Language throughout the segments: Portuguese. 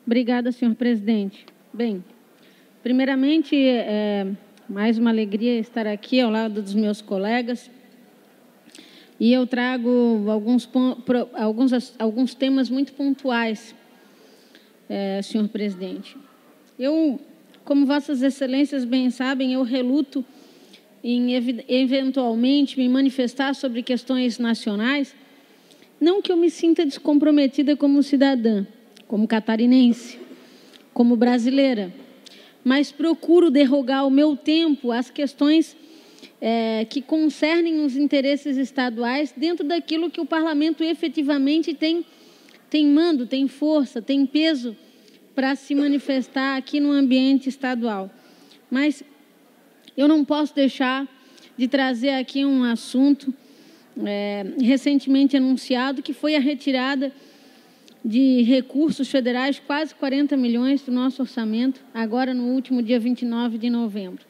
Obrigada, senhor presidente. Bem, primeiramente, mais uma alegria estar aqui ao lado dos meus colegas. E eu trago alguns temas muito pontuais, senhor presidente. Eu, como vossas excelências bem sabem, eu reluto em eventualmente me manifestar sobre questões nacionais, não que eu me sinta descomprometida como cidadã, como catarinense, como brasileira, mas procuro derrogar o meu tempo às questões que concernem os interesses estaduais dentro daquilo que o parlamento efetivamente tem mando, tem força, tem peso para se manifestar aqui no ambiente estadual. Mas eu não posso deixar de trazer aqui um assunto recentemente anunciado, que foi a retirada de recursos federais, quase 40 milhões do nosso orçamento, agora no último dia 29 de novembro.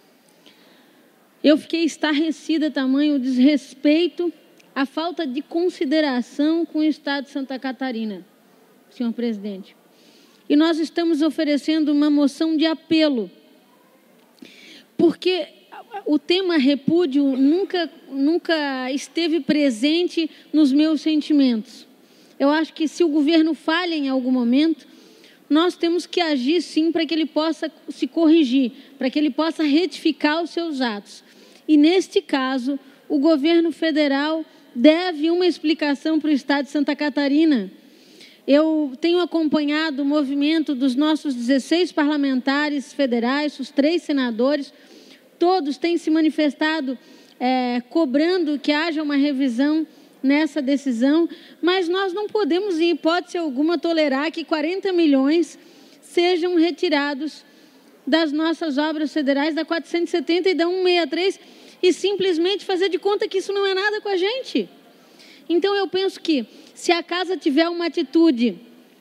Eu fiquei estarrecida tamanho o desrespeito, a falta de consideração com o Estado de Santa Catarina, senhor presidente. E nós estamos oferecendo uma moção de apelo, porque o tema repúdio nunca esteve presente nos meus sentimentos. Eu acho que se o governo falha em algum momento, nós temos que agir sim para que ele possa se corrigir, para que ele possa retificar os seus atos. E neste caso, o governo federal deve uma explicação para o Estado de Santa Catarina. Eu tenho acompanhado o movimento dos nossos 16 parlamentares federais, os 3 senadores, todos têm se manifestado cobrando que haja uma revisão nessa decisão, mas nós não podemos, em hipótese alguma, tolerar que 40 milhões sejam retirados das nossas obras federais, da 470 e da 163, e simplesmente fazer de conta que isso não é nada com a gente. Então, eu penso que, se a casa tiver uma atitude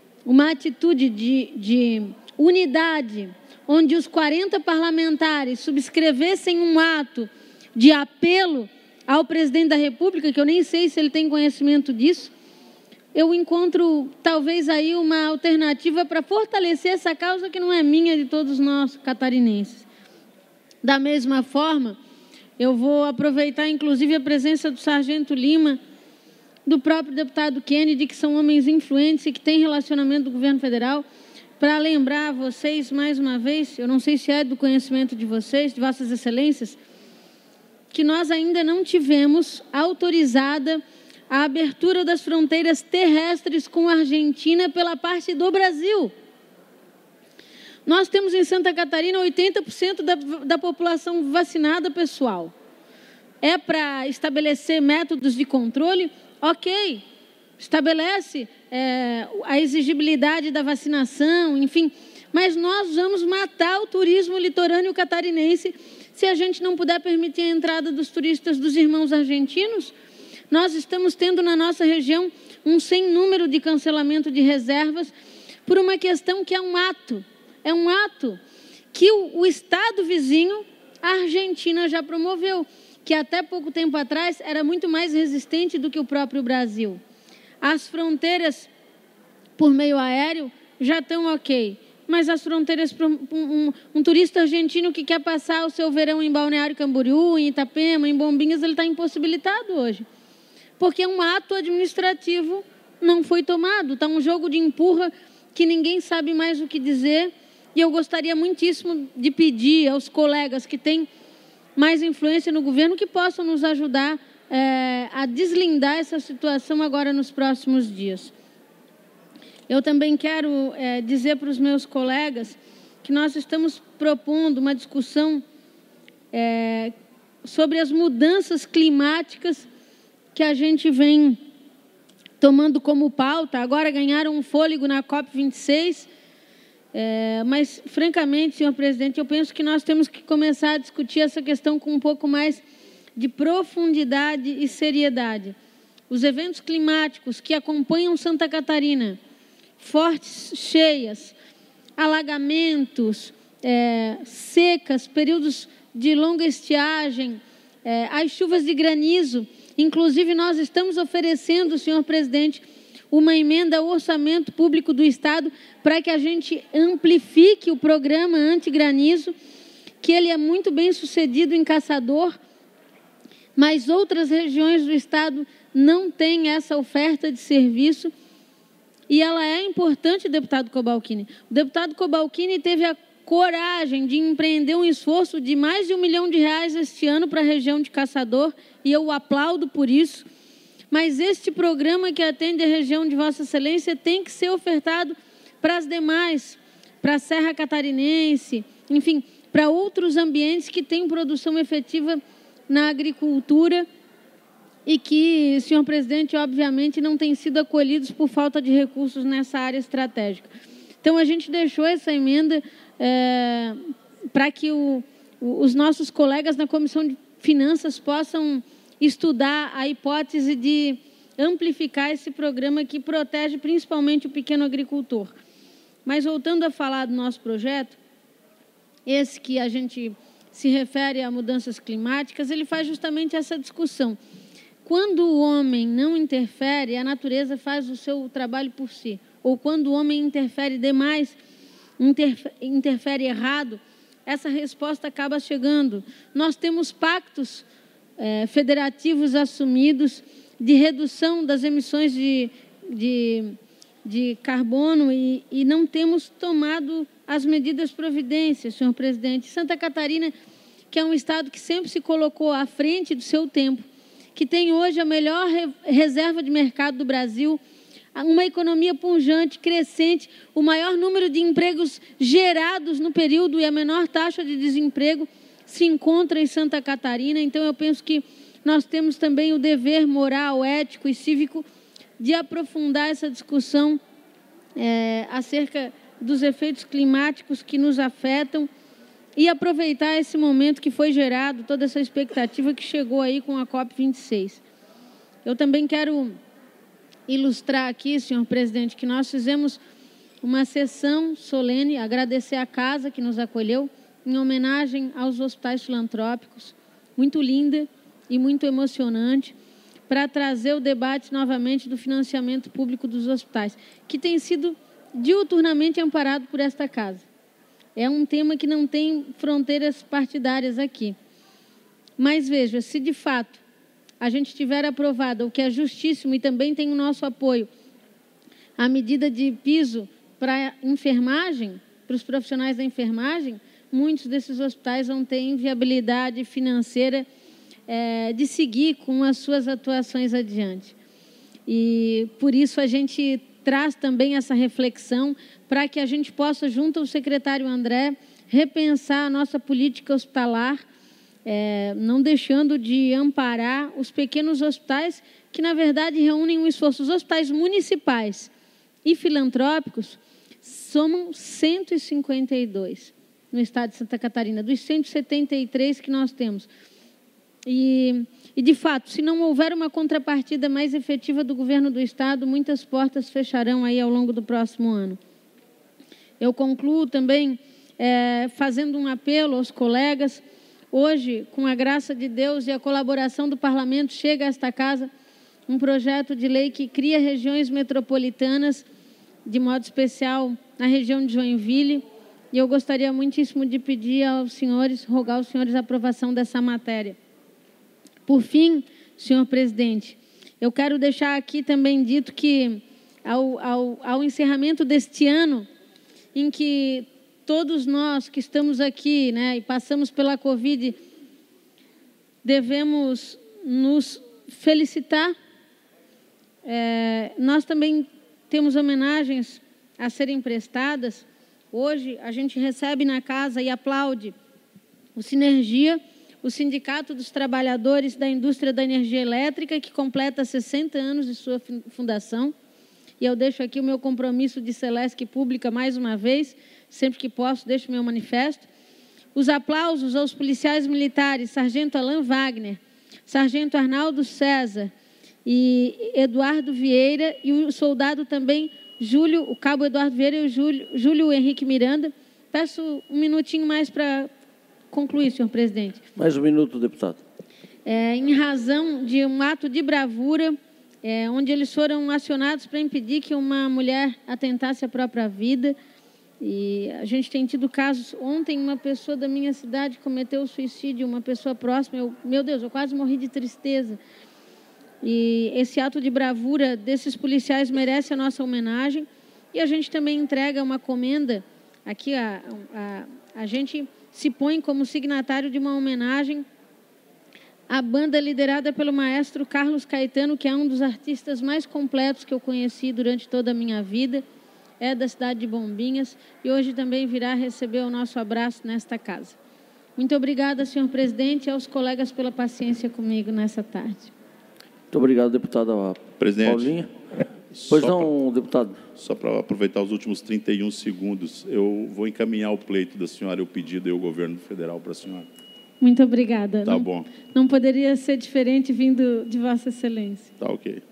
de unidade, onde os 40 parlamentares subscrevessem um ato de apelo ao presidente da República, que eu nem sei se ele tem conhecimento disso, eu encontro talvez aí uma alternativa para fortalecer essa causa que não é minha, de todos nós catarinenses. Da mesma forma, eu vou aproveitar inclusive a presença do sargento Lima, do próprio deputado Kennedy, que são homens influentes e que têm relacionamento do governo federal, para lembrar a vocês mais uma vez, eu não sei se é do conhecimento de vocês, de vossas excelências, que nós ainda não tivemos autorizada a abertura das fronteiras terrestres com a Argentina pela parte do Brasil. Nós temos em Santa Catarina 80% da população vacinada, pessoal. É para estabelecer métodos de controle? Ok, estabelece a exigibilidade da vacinação, enfim, mas nós vamos matar o turismo litorâneo catarinense se a gente não puder permitir a entrada dos turistas dos irmãos argentinos. Nós estamos tendo na nossa região um sem número de cancelamento de reservas por uma questão que é um ato que o Estado vizinho, a Argentina, já promoveu, que até pouco tempo atrás era muito mais resistente do que o próprio Brasil. As fronteiras por meio aéreo já estão ok, mas as fronteiras para um turista argentino que quer passar o seu verão em Balneário Camboriú, em Itapema, em Bombinhas, ele está impossibilitado hoje, porque um ato administrativo não foi tomado, está um jogo de empurra que ninguém sabe mais o que dizer, e eu gostaria muitíssimo de pedir aos colegas que têm mais influência no governo que possam nos ajudar a deslindar essa situação agora nos próximos dias. Eu também quero dizer para os meus colegas que nós estamos propondo uma discussão sobre as mudanças climáticas que a gente vem tomando como pauta. Agora ganharam um fôlego na COP26, mas, francamente, senhor presidente, eu penso que nós temos que começar a discutir essa questão com um pouco mais de profundidade e seriedade. Os eventos climáticos que acompanham Santa Catarina, fortes cheias, alagamentos, secas, períodos de longa estiagem, as chuvas de granizo. Inclusive, nós estamos oferecendo, senhor presidente, uma emenda ao orçamento público do Estado para que a gente amplifique o programa antigranizo, que ele é muito bem sucedido em Caçador, mas outras regiões do Estado não têm essa oferta de serviço, e ela é importante, deputado Cobalcini. O deputado Cobalcini teve a coragem de empreender um esforço de mais de R$1 milhão este ano para a região de Caçador, e eu o aplaudo por isso. Mas este programa que atende a região de Vossa Excelência tem que ser ofertado para as demais, para a Serra Catarinense, enfim, para outros ambientes que têm produção efetiva na agricultura e que, senhor presidente, obviamente não têm sido acolhidos por falta de recursos nessa área estratégica. Então, a gente deixou essa emenda para que os nossos colegas na Comissão de Finanças possam estudar a hipótese de amplificar esse programa que protege principalmente o pequeno agricultor. Mas, voltando a falar do nosso projeto, esse que a gente se refere a mudanças climáticas, ele faz justamente essa discussão. Quando o homem não interfere, a natureza faz o seu trabalho por si. Ou quando o homem interfere demais, interfere errado, essa resposta acaba chegando. Nós temos pactos federativos assumidos de redução das emissões de carbono e não temos tomado as medidas providências, senhor presidente. Santa Catarina, que é um estado que sempre se colocou à frente do seu tempo, que tem hoje a melhor reserva de mercado do Brasil, uma economia pujante, crescente, o maior número de empregos gerados no período e a menor taxa de desemprego se encontra em Santa Catarina. Então, eu penso que nós temos também o dever moral, ético e cívico de aprofundar essa discussão acerca dos efeitos climáticos que nos afetam e aproveitar esse momento que foi gerado, toda essa expectativa que chegou aí com a COP26. Eu também quero ilustrar aqui, senhor presidente, que nós fizemos uma sessão solene, agradecer a casa que nos acolheu, em homenagem aos hospitais filantrópicos, muito linda e muito emocionante, para trazer o debate novamente do financiamento público dos hospitais, que tem sido diuturnamente amparado por esta casa. É um tema que não tem fronteiras partidárias aqui. Mas veja, se de fato a gente tiver aprovado, o que é justíssimo e também tem o nosso apoio, a medida de piso para a enfermagem, para os profissionais da enfermagem, muitos desses hospitais vão ter inviabilidade financeira de seguir com as suas atuações adiante. E por isso a gente traz também essa reflexão para que a gente possa, junto ao secretário André, repensar a nossa política hospitalar, não deixando de amparar os pequenos hospitais que, na verdade, reúnem um esforço. Os hospitais municipais e filantrópicos somam 152 no estado de Santa Catarina, dos 173 que nós temos. E, de fato, se não houver uma contrapartida mais efetiva do governo do estado, muitas portas fecharão aí ao longo do próximo ano. Eu concluo também fazendo um apelo aos colegas. Hoje, com a graça de Deus e a colaboração do parlamento, chega a esta casa um projeto de lei que cria regiões metropolitanas, de modo especial na região de Joinville, e eu gostaria muitíssimo de pedir aos senhores, rogar aos senhores a aprovação dessa matéria. Por fim, senhor presidente, eu quero deixar aqui também dito que, ao encerramento deste ano, em que todos nós que estamos aqui, e passamos pela Covid, devemos nos felicitar. Nós também temos homenagens a serem prestadas. Hoje, a gente recebe na casa e aplaude o Sinergia, o Sindicato dos Trabalhadores da Indústria da Energia Elétrica, que completa 60 anos de sua fundação. E eu deixo aqui o meu compromisso de Celesc Pública mais uma vez, sempre que posso, deixo o meu manifesto. Os aplausos aos policiais militares, Sargento Alain Wagner, Sargento Arnaldo César e Eduardo Vieira, e o soldado também, o cabo Eduardo Vieira e o Júlio Henrique Miranda. Peço um minutinho mais para concluir, senhor presidente. Mais um minuto, deputado. Em razão de um ato de bravura onde eles foram acionados para impedir que uma mulher atentasse à própria vida. E a gente tem tido casos. Ontem, uma pessoa da minha cidade cometeu suicídio, uma pessoa próxima. Meu Deus, eu quase morri de tristeza. E esse ato de bravura desses policiais merece a nossa homenagem. E a gente também entrega uma comenda. Aqui a gente se põe como signatário de uma homenagem à banda liderada pelo maestro Carlos Caetano, que é um dos artistas mais completos que eu conheci durante toda a minha vida. É da cidade de Bombinhas e hoje também virá receber o nosso abraço nesta casa. Muito obrigada, senhor presidente, e aos colegas pela paciência comigo nessa tarde. Muito obrigado, deputada Paulinha. Pois não, deputado. Só para aproveitar os últimos 31 segundos, eu vou encaminhar o pleito da senhora, o pedido e o governo federal para a senhora. Muito obrigada. Tá bom. Não poderia ser diferente vindo de Vossa Excelência. Tá ok.